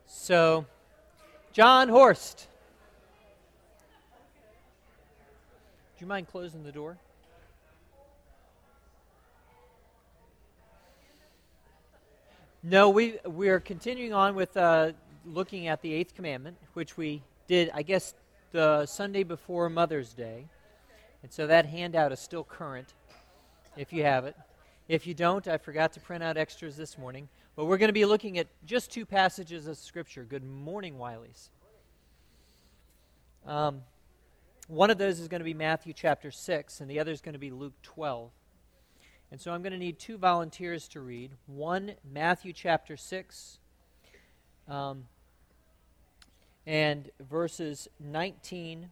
So, John Horst, do you mind closing the door? No, we are continuing on with looking at the Eighth Commandment, which we did, I guess, the Sunday before Mother's Day. And so that handout is still current, if you have it. If you don't, I forgot to print out extras this morning. But we're going to be looking at just two passages of Scripture. Good morning, Wileys. One of those is going to be Matthew chapter 6, and the other is going to be Luke 12. And so I'm going to need two volunteers to read. One, Matthew chapter 6, and verses 19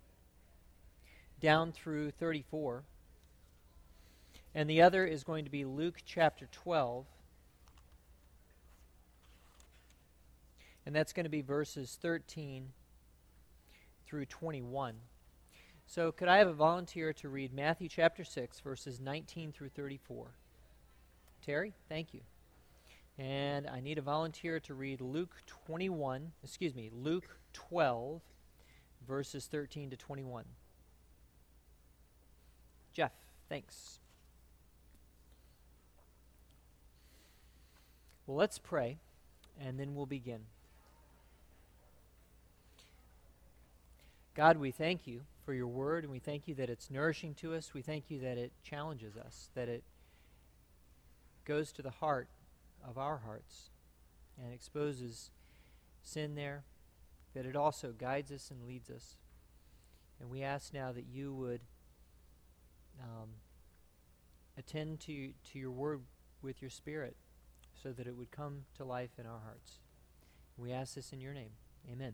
down through 34. And the other is going to be Luke chapter 12, and that's going to be verses 13 through 21. So could I have a volunteer to read Matthew chapter 6, verses 19 through 34? Terry, thank you. And I need a volunteer to read Luke 12, verses 13 to 21. Jeff, thanks. Well, let's pray, and then we'll begin. God, we thank you for your word, and we thank you that it's nourishing to us. We thank you that it challenges us, that it goes to the heart of our hearts and exposes sin there, that it also guides us and leads us. And we ask now that you would attend to your word with your Spirit so that it would come to life in our hearts. We ask this in your name. Amen.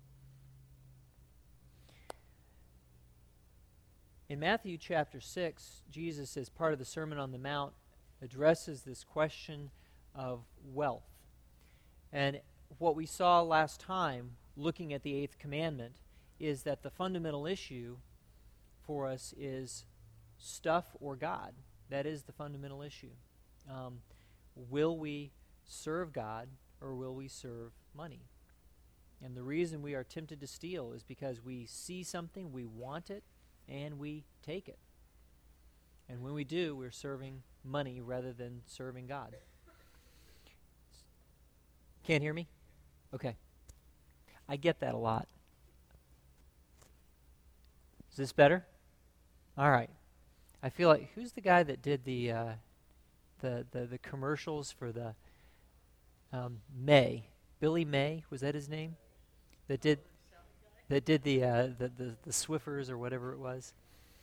In Matthew chapter 6, Jesus, as part of the Sermon on the Mount, addresses this question of wealth. And what we saw last time, looking at the Eighth Commandment, is that the fundamental issue for us is stuff or God. That is the fundamental issue. Will we serve God or will we serve money? And the reason we are tempted to steal is because we see something, we want it, and we take it. And when we do, we're serving money rather than serving God. Can't hear me? Okay. I get that a lot. Is this better? All right. I feel like, who's the guy that did the commercials for the May? Billy May, was that his name? That did the Swiffers or whatever it was.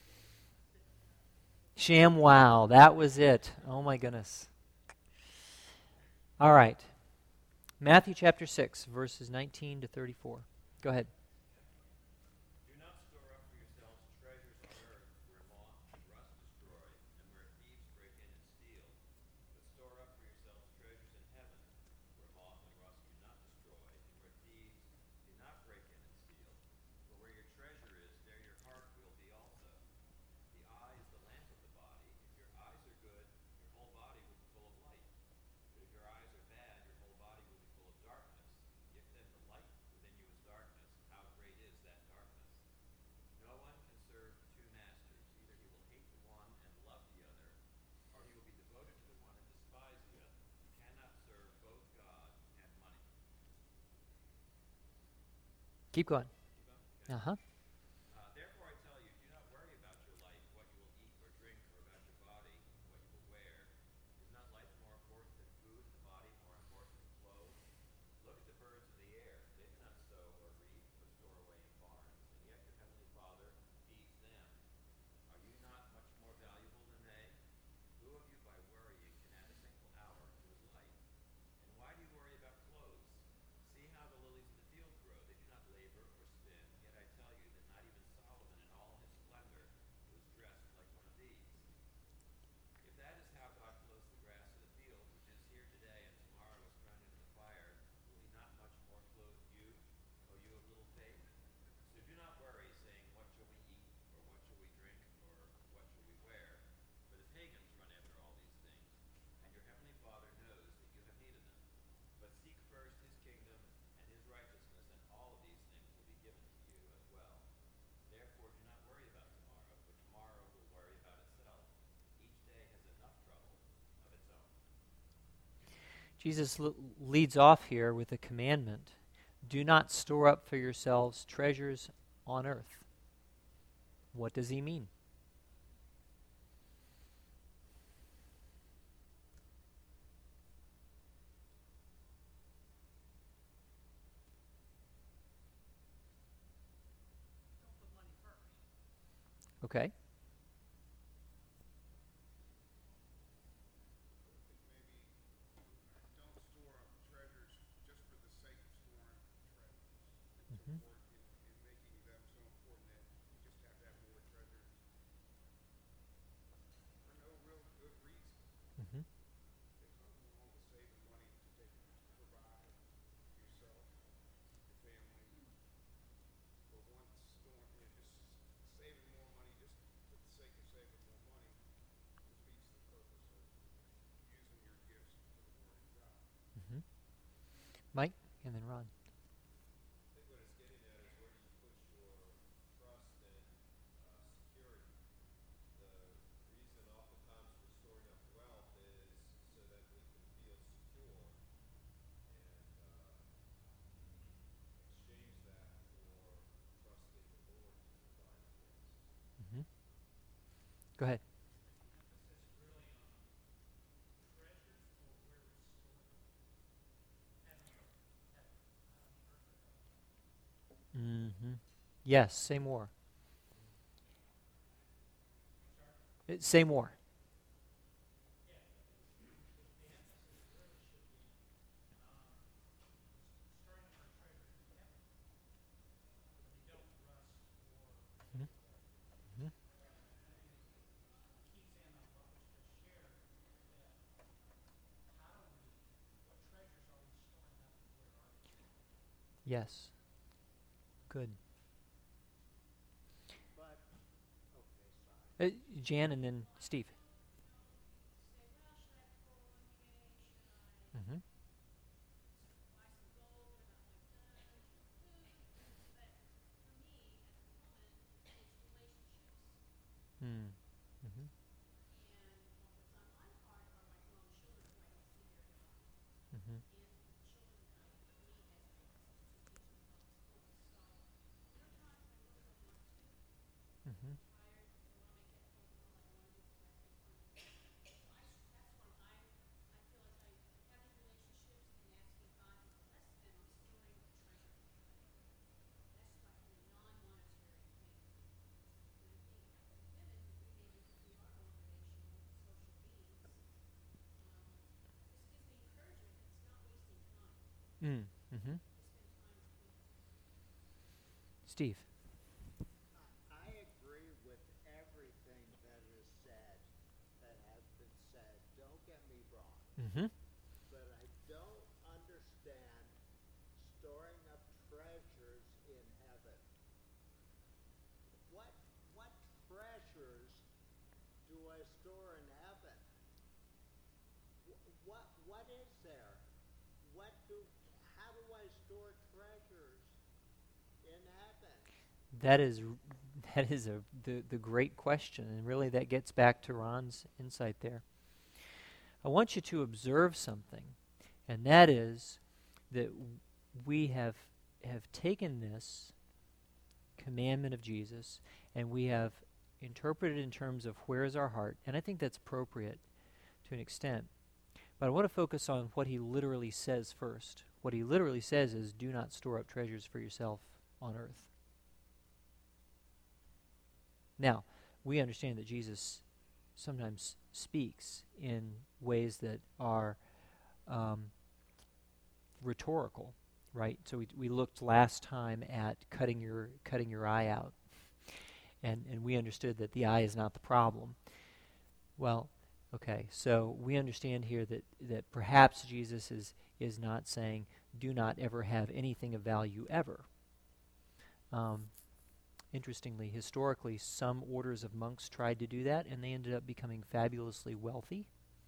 ShamWow, that was it. Oh my goodness. All right. Matthew chapter 6, verses 19 to 34. Go ahead. Do not store up for yourselves treasures on earth where moth and rust destroy and where thieves break in and steal, but store up for yourselves treasures in heaven where moth and rust do not destroy and where thieves do not break in and steal. For where your treasure is, there your heart will be also. The eye is the lamp of the body. If your eyes are good, your whole body will be full of light. But if your eyes are bad, your whole body will be full of darkness. If then the light within you is darkness, how great is that darkness? No one can serve two masters. Either he will hate the one and love the other, or he will be devoted to the one and despise the other. You cannot serve both God and money. Keep going. Okay. Uh-huh. Therefore I tell you, do not worry about your life, what you will eat or drink, or about your body, what you will wear. Is not life more important than food, and the body more important than clothes? Look at the birds of the air. They do not sow or reap or store away in barns, and yet your heavenly Father feeds them. Are you not much more valuable than they? Who of you by worrying can add a single hour to his life? And why do you worry about clothes? See how the lilies of the field grow. They do not labor or spin. Yet I tell you Jesus leads off here with a commandment. Do not store up for yourselves treasures on earth. What does he mean? Okay. Don't store up treasures just for the sake of storing treasures. Mm-hmm. Or in making them so important that you just have to have more treasures for no real good reason. Mm-hmm. There's nothing wrong with saving money to provide yourself, your family, but once storing, just saving more money just for the sake of saving more money defeats the purpose of using your gifts for the Word of God. Mm-hmm. Mike, and then Ron. I think what it's getting at is where do you put your trust and security? The reason oftentimes we're storing up wealth is so that we can feel secure and exchange that for trusting the Lord to provide for us. Mm-hmm. Go ahead. Mm-hmm. Yes, say more. Say more. Mhm. Mhm. Yes. Good. But, okay, sorry. Jan and then Steve. Mm-hmm. Mm. Mm-hmm. Mm-hmm. Mm-hmm. Mm. Mm-hmm. Steve. I agree with everything that is said, that has been said. Don't get me wrong. Mm-hmm. But I don't understand storing up treasures in heaven. What what treasures do I store in heaven? What is there? What do how do I store treasures in heaven? That is the great question, and really that gets back to Ron's insight there. I want you to observe something, and that is that we have taken this commandment of Jesus and we have interpreted in terms of where is our heart, and I think that's appropriate to an extent. But I want to focus on what he literally says first. What he literally says is, do not store up treasures for yourself on earth. Now, we understand that Jesus sometimes speaks in ways that are rhetorical, right? So we looked last time at cutting your eye out, and we understood that the eye is not the problem. Well, okay, so we understand here that perhaps Jesus is not saying, do not ever have anything of value ever. Interestingly, historically, some orders of monks tried to do that, and they ended up becoming fabulously wealthy.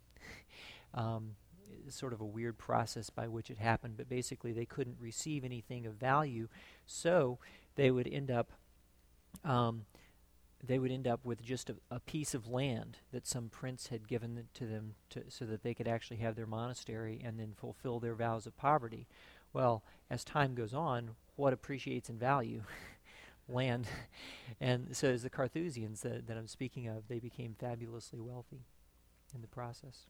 It's sort of a weird process by which it happened, but basically they couldn't receive anything of value, so they would end up they would end up with just a piece of land that some prince had given to them so that they could actually have their monastery and then fulfill their vows of poverty. Well, as time goes on, what appreciates in value? Land. And so as the Carthusians that I'm speaking of, they became fabulously wealthy in the process.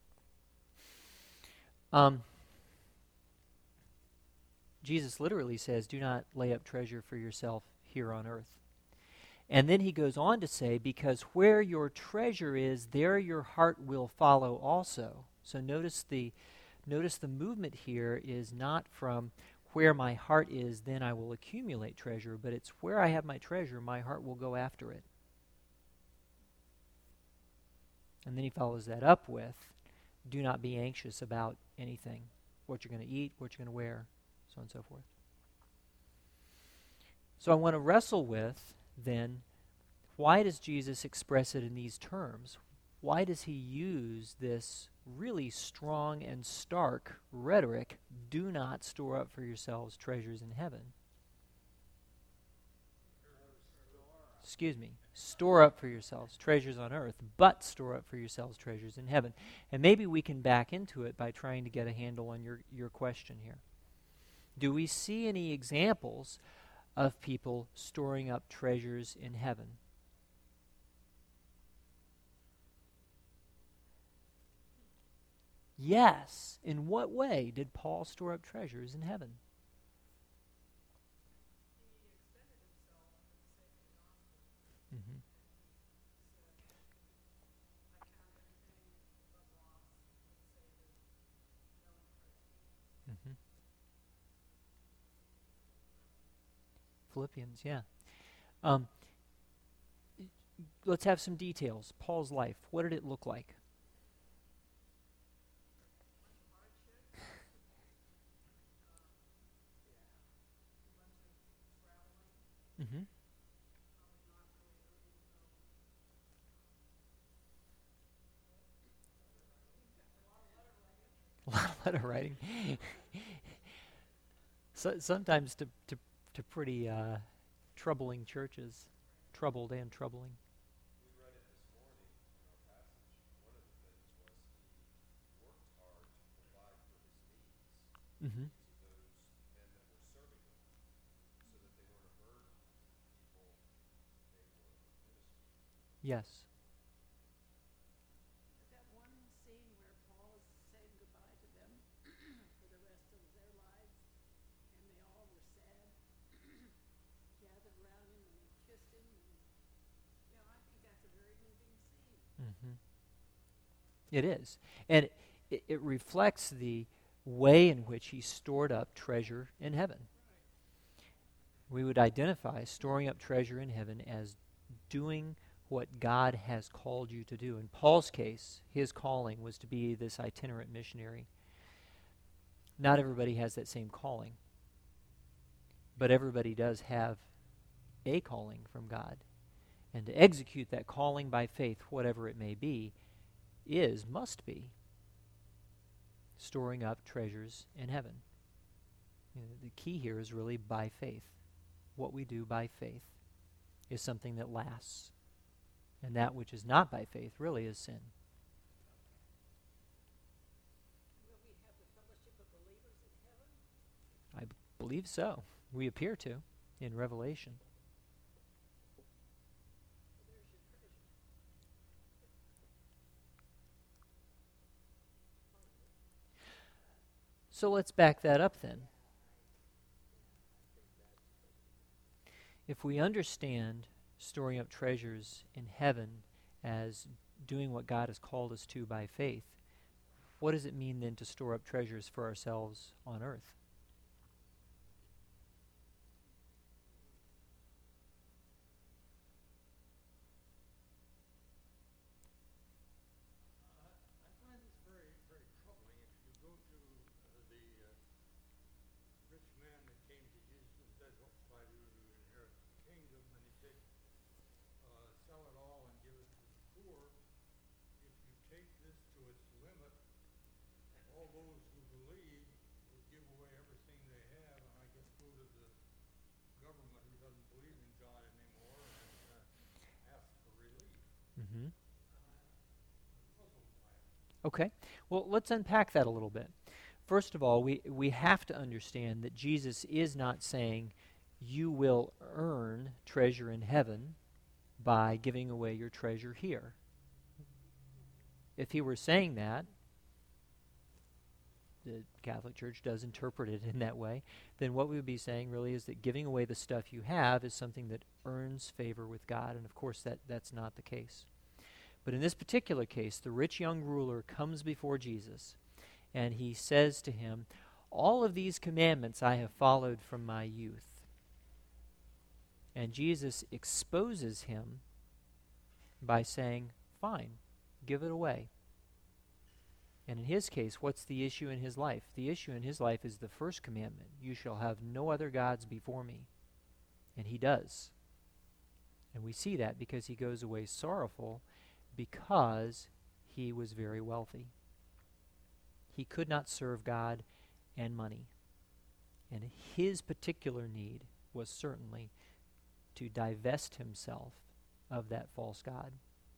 Jesus literally says, do not lay up treasure for yourself here on earth. And then he goes on to say, because where your treasure is, there your heart will follow also. So notice the movement here is not from where my heart is, then I will accumulate treasure, but it's where I have my treasure, my heart will go after it. And then he follows that up with, do not be anxious about anything, what you're going to eat, what you're going to wear, so on and so forth. So I want to wrestle with, then, why does Jesus express it in these terms? Why does he use this really strong and stark rhetoric, do not store up for yourselves treasures in heaven? Store up for yourselves treasures on earth, but store up for yourselves treasures in heaven. And maybe we can back into it by trying to get a handle on your question here. Do we see any examples of people storing up treasures in heaven? Yes. In what way did Paul store up treasures in heaven? Mm-hmm. Mm-hmm. Philippians, yeah. Let's have some details. Paul's life, what did it look like? Mm-hmm. A lot of letter writing. Sometimes to pretty troubling churches. Troubled and troubling. We read it this morning in our passage. One of the things was he worked hard to provide for his needs Mm-hmm. to those men that were serving him so that they weren't a burden to people they were ministering. Yes. That one scene where Paul is saying goodbye to them for the rest of their lives, and they all were sad, gathered around him and kissed him. And, I think that's a very moving scene. Mm-hmm. It is. And it reflects the way in which he stored up treasure in heaven. We would identify storing up treasure in heaven as doing what God has called you to do. In Paul's case, his calling was to be this itinerant missionary. Not everybody has that same calling, but everybody does have a calling from God. And to execute that calling by faith, whatever it may be, must be storing up treasures in heaven. The key here is really by faith. What we do by faith is something that lasts. And that which is not by faith really is sin. Will we have the fellowship of believers in heaven? I believe so. We appear to in Revelation. There's your treasure. So let's back that up then. If we understand storing up treasures in heaven as doing what God has called us to by faith, what does it mean then to store up treasures for ourselves on earth? I find this very, very troubling. If you go to the rich man that came to Jesus and said, "What shall I do to inherit the kingdom?" And he said, "Sell it all and give it to the poor. If you take this to its limit, all those who believe will give away everything they have, and I guess go to the government who doesn't believe in God anymore and ask for Okay. Well, let's unpack that a little bit. First of all, we have to understand that Jesus is not saying you will earn treasure in heaven by giving away your treasure here. If he were saying that, the Catholic Church does interpret it in that way, then what we would be saying really is that giving away the stuff you have is something that earns favor with God, and of course that's not the case. But in this particular case, the rich young ruler comes before Jesus, and he says to him, "All of these commandments I have followed from my youth." And Jesus exposes him by saying, "Fine, give it away." And in his case, what's the issue in his life? The issue in his life is the first commandment: you shall have no other gods before me. And he does. And we see that because he goes away sorrowful because he was very wealthy. He could not serve God and money. And his particular need was certainly to divest himself of that false god.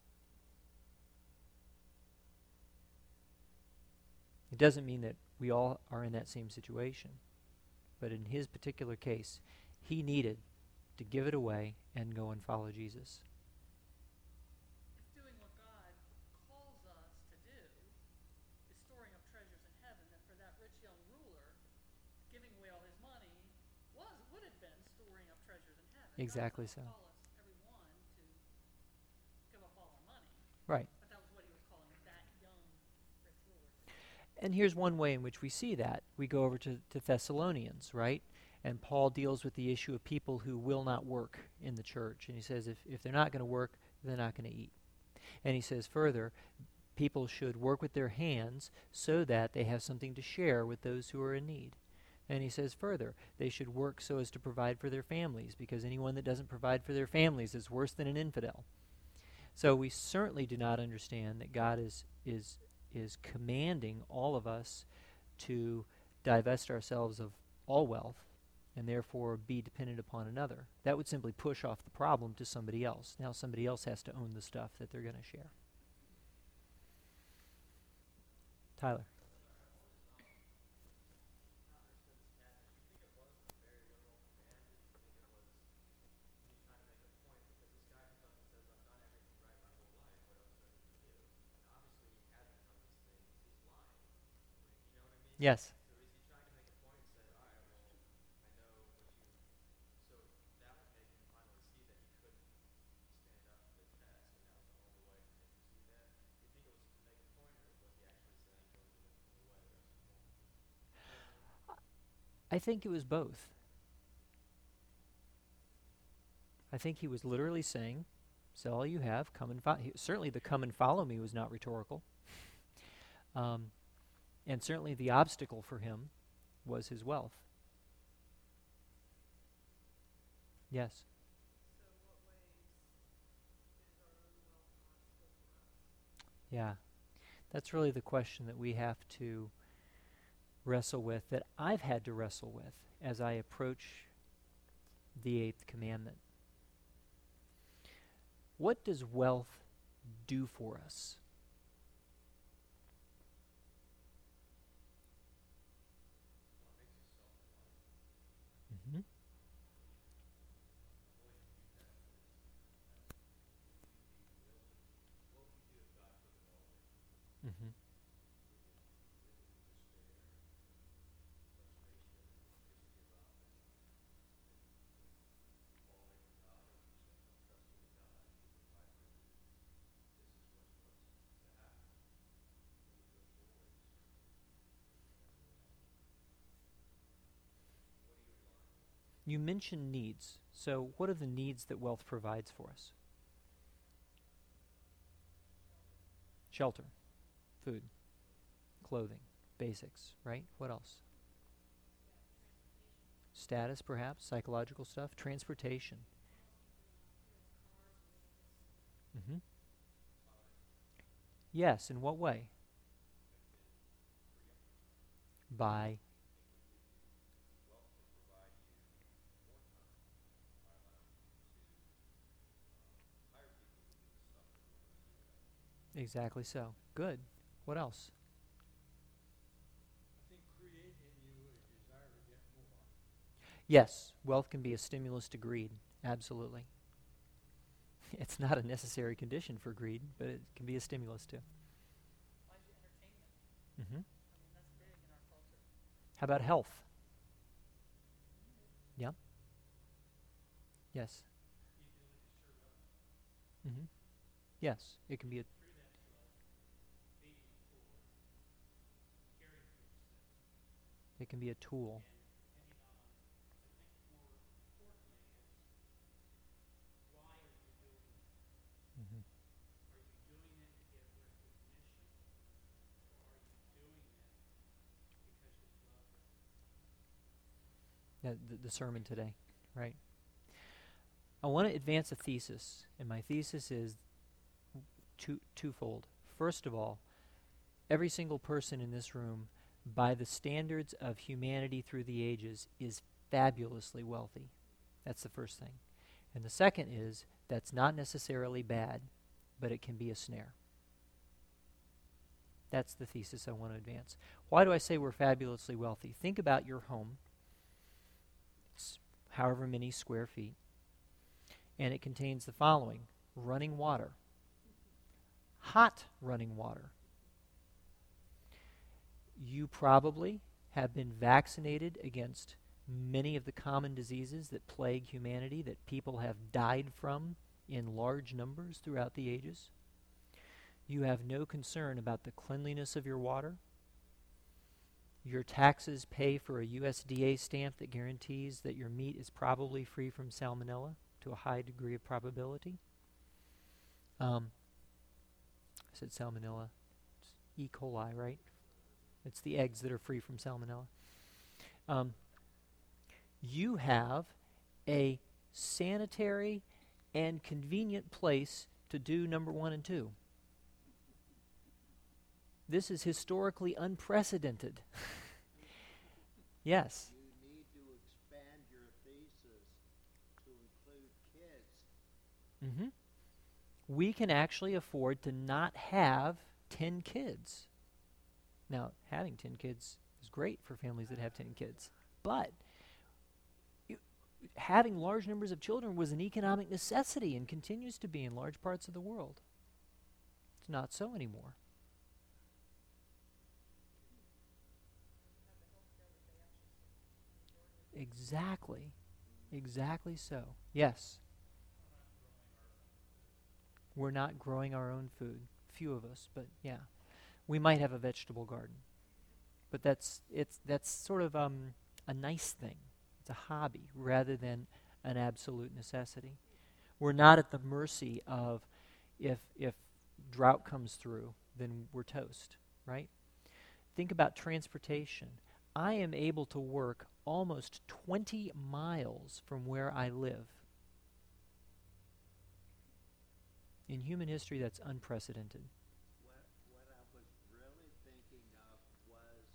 It doesn't mean that we all are in that same situation. But in his particular case, he needed to give it away and go and follow Jesus. If doing what God calls us to do is storing up treasures in heaven, then for that rich young ruler, giving away all his money would have been storing up treasures in heaven. Exactly so. God doesn't call us, everyone, to give up all our money. Right. But that was what he was calling that young rich ruler. And here's one way in which we see that. We go over to Thessalonians, right? And Paul deals with the issue of people who will not work in the church. And he says if they're not going to work, they're not going to eat. And he says further, people should work with their hands so that they have something to share with those who are in need. And he says further, they should work so as to provide for their families, because anyone that doesn't provide for their families is worse than an infidel. So we certainly do not understand that God is commanding all of us to divest ourselves of all wealth and therefore be dependent upon another. That would simply push off the problem to somebody else. Now somebody else has to own the stuff that they're going to share. Tyler. Yes. I think it was both. I think he was literally saying, sell all you have, come and follow. Certainly the come and follow me was not rhetorical. And certainly the obstacle for him was his wealth. Yes. Yeah. That's really the question that we have to wrestle with, that I've had to wrestle with as I approach the 8th commandment. What does wealth do for us? Mm-hmm. Mm-hmm. You mentioned needs. So what are the needs that wealth provides for us? Shelter, food, clothing, basics, right? What else? Status, perhaps, psychological stuff, transportation. Mm-hmm. Yes, in what way? By exactly so. Good. What else? I think create in you a desire to get more. Yes, wealth can be a stimulus to greed. Absolutely. It's not a necessary condition for greed, but it can be a stimulus too. Why is entertainment? Hmm. I mean, that's big in our culture. How about health? Yeah. Yes. Hmm. Yes, it can be a. It can be a tool. Hmm. Yeah, the sermon today, right? I want to advance a thesis, and my thesis is twofold. First of all, every single person in this room, by the standards of humanity through the ages, is fabulously wealthy. That's the first thing. And the second is that's not necessarily bad, but it can be a snare. That's the thesis I want to advance. Why do I say we're fabulously wealthy? Think about your home. It's however many square feet. And it contains the following: running water, hot running water. You probably have been vaccinated against many of the common diseases that plague humanity, that people have died from in large numbers throughout the ages. You have no concern about the cleanliness of your water. Your taxes pay for a USDA stamp that guarantees that your meat is probably free from salmonella to a high degree of probability. I said salmonella. It's E. coli, right? It's the eggs that are free from salmonella. You have a sanitary and convenient place to do number 1 and 2. This is historically unprecedented. Yes. You need to expand your thesis to include kids. Mm-hmm. We can actually afford to not have 10 kids. Now, having 10 kids is great for families that have 10 kids, but having large numbers of children was an economic necessity and continues to be in large parts of the world. It's not so anymore. Exactly. Exactly so. Yes. We're not growing our own food. Few of us, but yeah. We might have a vegetable garden. But that's sort of a nice thing. It's a hobby rather than an absolute necessity. We're not at the mercy of if drought comes through, then we're toast, right? Think about transportation. I am able to work almost 20 miles from where I live. In human history, that's unprecedented. What I was really thinking of was,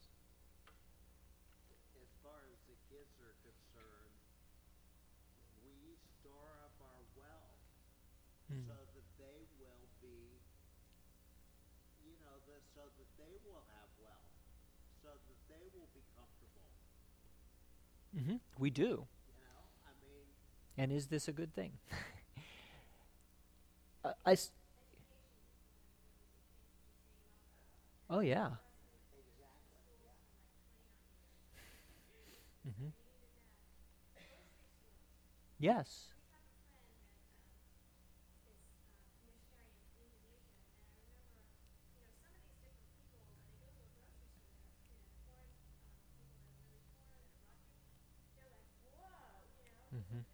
as far as the kids are concerned, we store up our wealth so that they will be, so that they will have wealth, so that they will be comfortable. Mm-hmm. We do. I mean. And is this a good thing? Oh, yeah. Mm-hmm. Yes. Mm-hmm.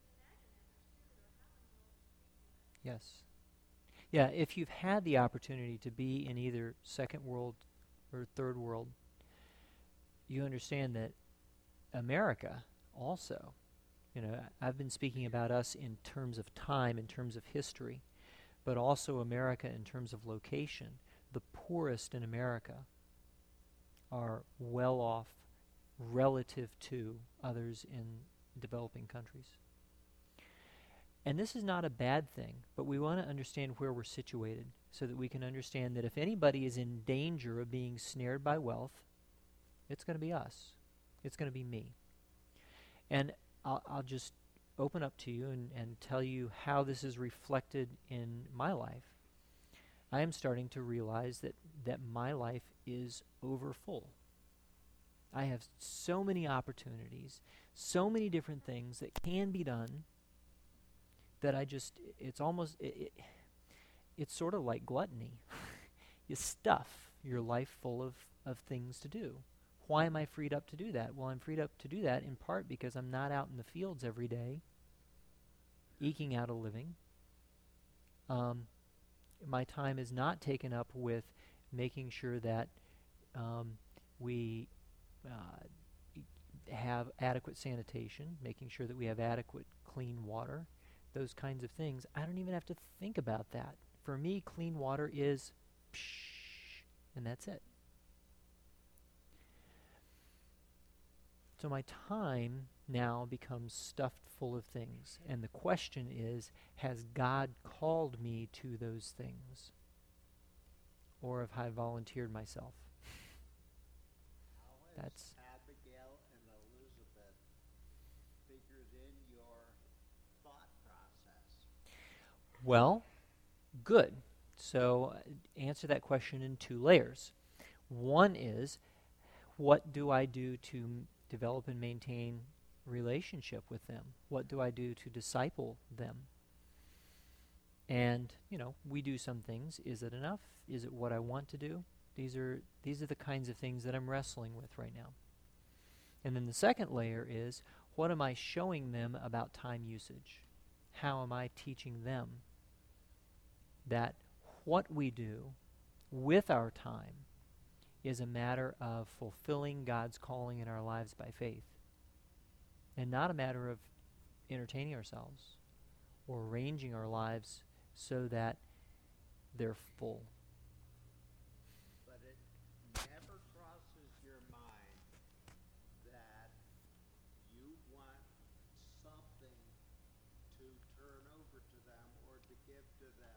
Yes. Yeah, if you've had the opportunity to be in either second world or third world, you understand that America also, I've been speaking about us in terms of time, in terms of history, but also America in terms of location. The poorest in America are well off relative to others in developing countries. And this is not a bad thing, but we want to understand where we're situated so that we can understand that if anybody is in danger of being snared by wealth, it's going to be us. It's going to be me. And I'll just open up to you and tell you how this is reflected in my life. I am starting to realize that my life is over full. I have so many opportunities, so many different things that can be done that it's almost, it's sort of like gluttony. You stuff your life full of things to do. Why am I freed up to do that? Well, I'm freed up to do that in part because I'm not out in the fields every day eking out a living. My time is not taken up with making sure that we have adequate sanitation, making sure that we have adequate clean water, those kinds of things. I don't even have to think about that. For me, clean water is psh, and that's it. So my time now becomes stuffed full of things. And the question is, has God called me to those things? Or have I volunteered myself? How has That's Abigail and Elizabeth figured in your thought process? well, good. So answer that question in two layers. One is, what do I do to develop and maintain relationship with them? What do I do to disciple them? And, we do some things. Is it enough? Is it what I want to do? These are the kinds of things that I'm wrestling with right now. And then the second layer is, what am I showing them about time usage? How am I teaching them that what we do with our time is a matter of fulfilling God's calling in our lives by faith, and not a matter of entertaining ourselves or arranging our lives so that they're full. But it never crosses your mind that you want something to turn over to them or to give to them.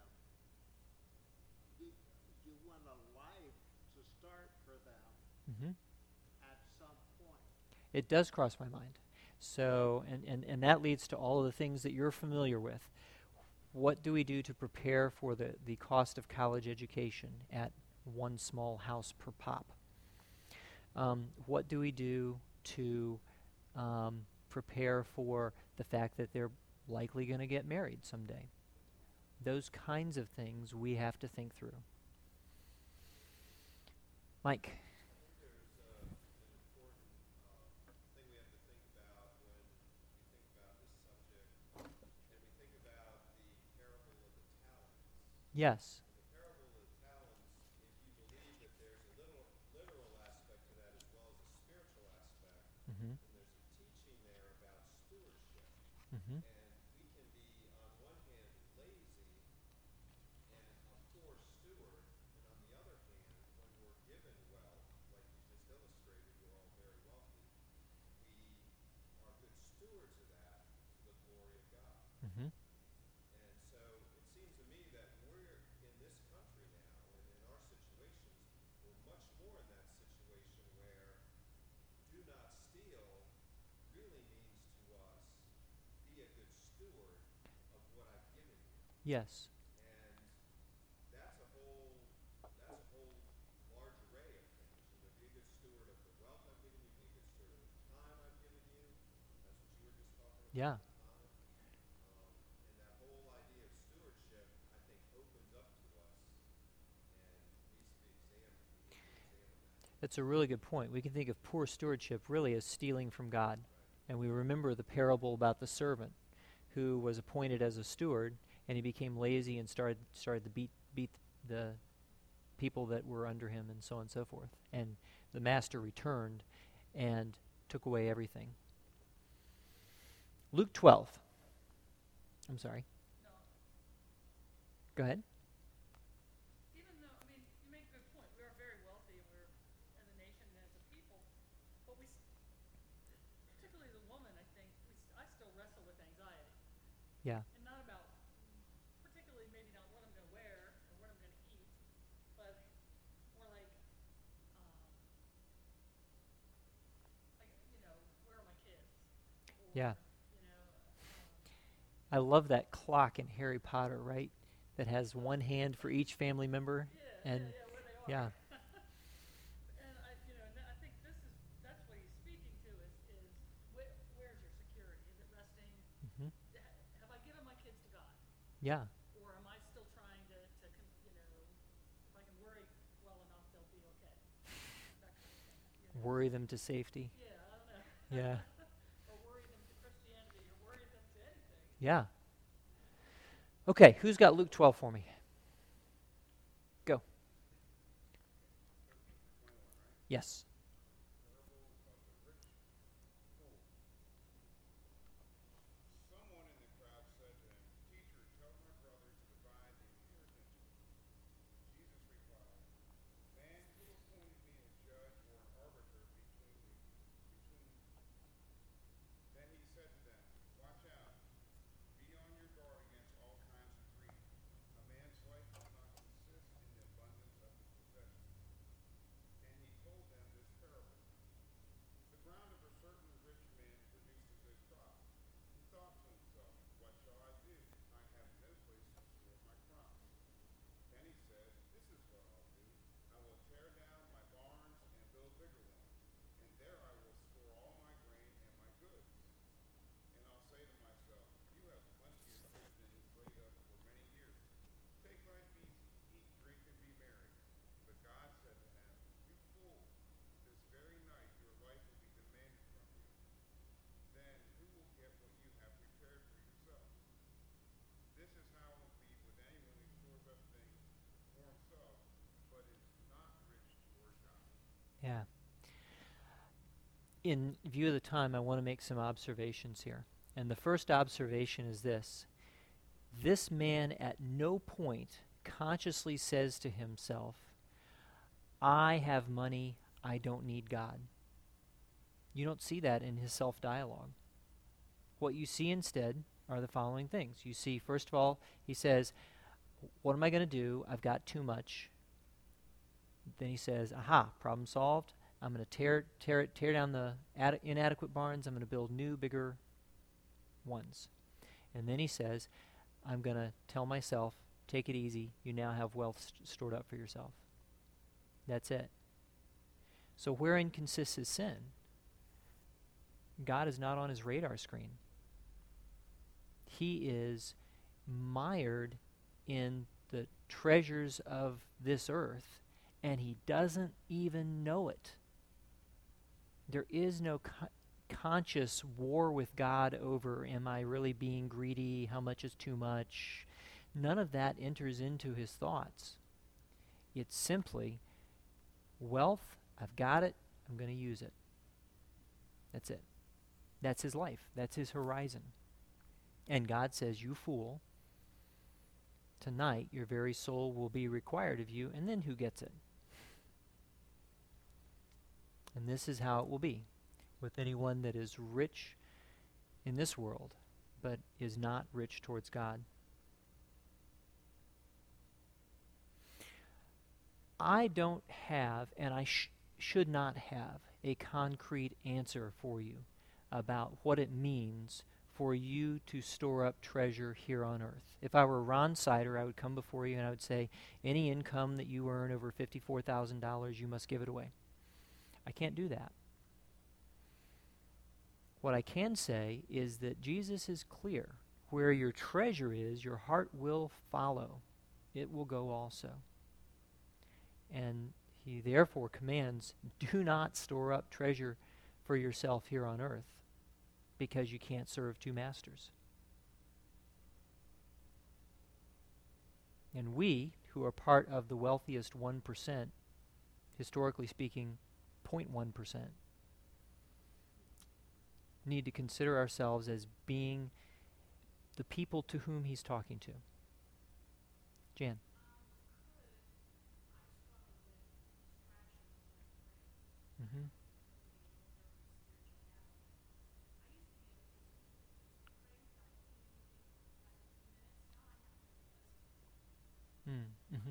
You want a life to start for them Mm-hmm. at some point. It does cross my mind. So, and that leads to all of the things that you're familiar with. What do we do to prepare for the cost of college education at one small house per pop? What do we do to prepare for the fact that they're likely going to get married someday? Those kinds of things we have to think through. Mike. There's an important thing we have to think about when we think about this subject, and we think about the parable of the talents. Yes. The parable of the talents, if you believe that there's a literal aspect to that as well as a spiritual aspect, Mm-hmm. and there's a teaching there about stewardship. Mm-hmm. And we can be, on one hand, lazy and a poor steward, and on the other hand, when we're given wealth, like you just illustrated, we're all very wealthy, we are good stewards of that to the glory of God. Mm-hmm. And so it seems to me that we're in this country now, and in our situations, we're much more in that situation where do not steal really means to us, be a good steward of what I've given you. Yes. And that's a whole large array of things. Be a good steward of the wealth I've given you, be a good steward of the time I've given you. That's what you were just talking about. Yeah. Time. And that whole idea of stewardship, I think, opens up to us and needs to be examined. We need to examine that. That's a really good point. We can think of poor stewardship really as stealing from God. And we remember the parable about the servant who was appointed as a steward, and he became lazy and started to beat the people that were under him, and so on and so forth. And the master returned and took away everything. Luke 12. I'm sorry. No, Go ahead. even though, you make a good point. We are very wealthy, and we're, as a nation and as a people, but particularly the woman, I think, I still wrestle with anxiety. Yeah. And not Yeah. you know, I love that clock in Harry Potter, right? That has one hand for each family member. And where they are. yeah, And I think that's what he's speaking to is where's your security? Is it resting? hmm Have I given my kids to God? yeah, Or am I still trying if I can worry well enough, they'll be okay. That kind of thing. worry them to safety. Yeah, I don't know. Yeah, Or worry them to Christianity, or worry them to anything. yeah. Okay, who's got Luke 12 for me? Go. 13 to 21, right? Yes. Parable of the rich fool. Someone in the crowd said to him, Teacher, tell my brother to divide the inheritance with me. Jesus replied, Man, who appointed me as judge or an arbiter between you? Then he said to them, Watch out. Be on your guard against all kinds of greed. A man's life does not consist in the abundance of his possessions. And he told them this parable. The ground of a certain rich man produced a good crop. He thought to himself, What shall I do? I have no place to store my crops. Then he said, This is what I'll do. I will tear down my barns and build bigger ones, and there I will store all my grain and my goods. And I'll say to myself, You have plenty of good things laid up for many years. Take life easy, eat, drink, and be merry. But God said to him, You fool, this very night your life will be demanded from you. Then who will get what you have prepared for yourself? This is how it will be with anyone who stores up things for himself, but is not rich toward God. Yeah. In view of the time, I want to make some observations here. And the first observation is this: this man at no point consciously says to himself, I have money, I don't need God. You don't see that in his self-dialogue. What you see instead are the following things. You see, first of all, he says, what am I going to do? I've got too much. Then he says, aha, problem solved. I'm going to tear down the inadequate barns. I'm going to build new, bigger ones. And then he says, I'm going to tell myself, take it easy. You now have wealth stored up for yourself. That's it. So wherein consists his sin? God is not on his radar screen. He is mired in the treasures of this earth, and he doesn't even know it. There is no conscious war with God over, am I really being greedy? How much is too much? None of that enters into his thoughts. It's simply, wealth, I've got it, I'm going to use it. That's it. That's his life. That's his horizon. And God says, you fool, tonight your very soul will be required of you, and then who gets it? And this is how it will be with anyone that is rich in this world, but is not rich towards God. I don't have, and I should not have, a concrete answer for you about what it means for you to store up treasure here on earth. If I were Ron Sider, I would come before you and I would say, any income that you earn over $54,000, you must give it away. I can't do that. What I can say is that Jesus is clear. Where your treasure is, your heart will follow. It will go also. And he therefore commands, do not store up treasure for yourself here on earth, because you can't serve two masters. And we, who are part of the wealthiest 1%, historically speaking, 0.1%, need to consider ourselves as being the people to whom he's talking to. Jan. Mm-hmm. Mm-hmm.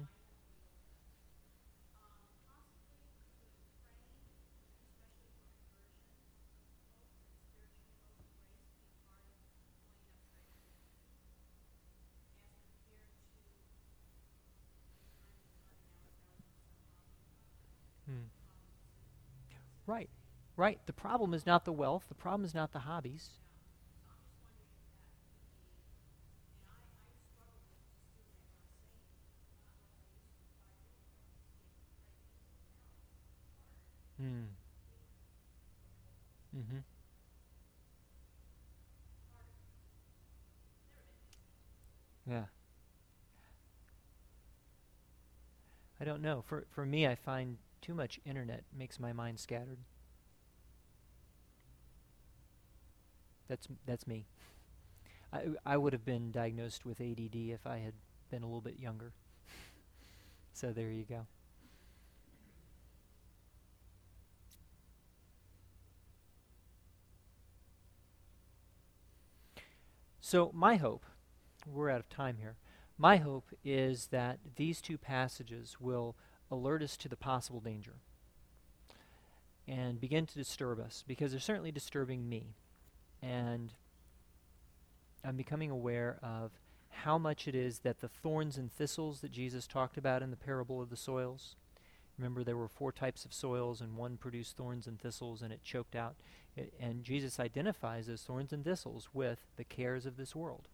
Right. Right. The problem is not the wealth. The problem is not the hobbies. Hmm. Mm-hmm. Yeah. I don't know. For me, I find too much internet makes my mind scattered. That's me. I would have been diagnosed with ADD if I had been a little bit younger. So there you go. So my hope, we're out of time here. My hope is that these two passages will alert us to the possible danger and begin to disturb us, because they're certainly disturbing me. And I'm becoming aware of how much it is that the thorns and thistles that Jesus talked about in the parable of the soils. Remember, there were 4 types of soils, and one produced thorns and thistles, and it choked out. And Jesus identifies those thorns and thistles with the cares of this world.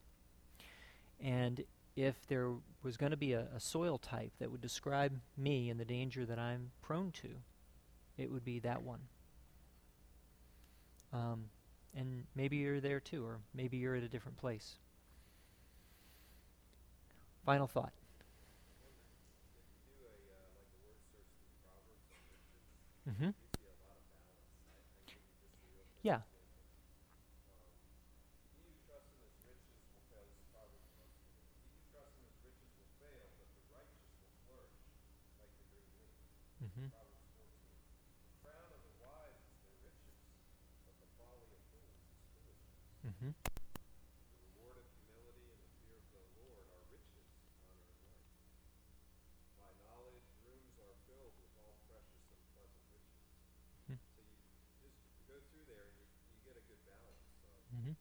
And if there was going to be a soil type that would describe me and the danger that I'm prone to, it would be that one. And maybe you're there too, or maybe you're at a different place. Final thought. Mm-hmm. Yeah. Mm-hmm. Mm-hmm. Mm-hmm.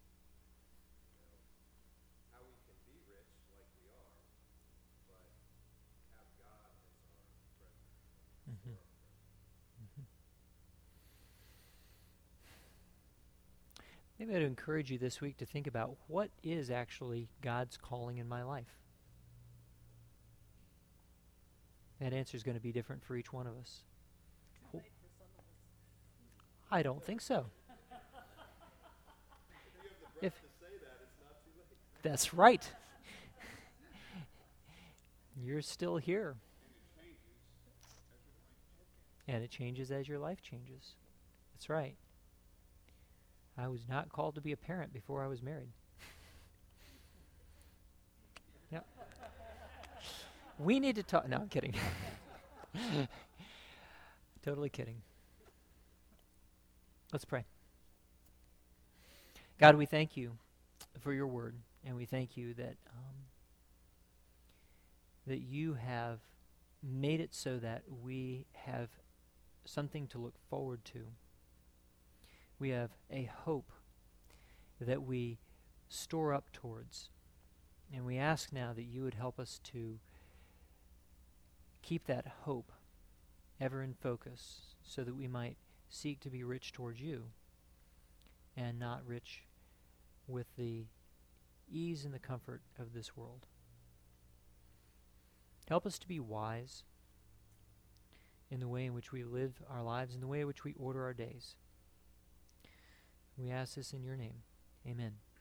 Mm-hmm. Mm-hmm. Maybe I'd encourage you this week to think about what is actually God's calling in my life. That answer is going to be different for each one of us. Too late for some of us. I don't think so. If that's right. You're still here. And it changes as your life changes. That's right. I was not called to be a parent before I was married. Yep. We need to talk. No, I'm kidding. Totally kidding. Let's pray. God, we thank you for your word, and we thank you that that you have made it so that we have something to look forward to. We have a hope that we store up towards. And we ask now that you would help us to keep that hope ever in focus, so that we might seek to be rich towards you and not rich with the ease and the comfort of this world. Help us to be wise in the way in which we live our lives, in the way in which we order our days. We ask this in your name. Amen.